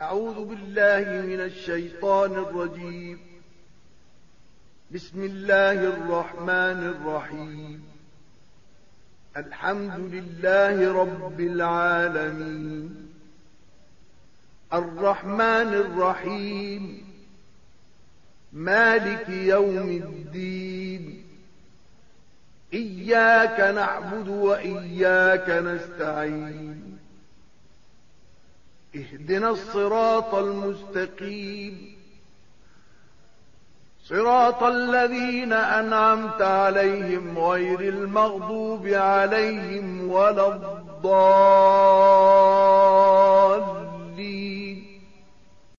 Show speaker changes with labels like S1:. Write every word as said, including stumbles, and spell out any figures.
S1: أعوذ بالله من الشيطان الرجيم. بسم الله الرحمن الرحيم. الحمد لله رب العالمين، الرحمن الرحيم، مالك يوم الدين. إياك نعبد وإياك نستعين. اهدنا الصراط المستقيم، صراط الذين أنعمت عليهم غير المغضوب عليهم ولا الضالين.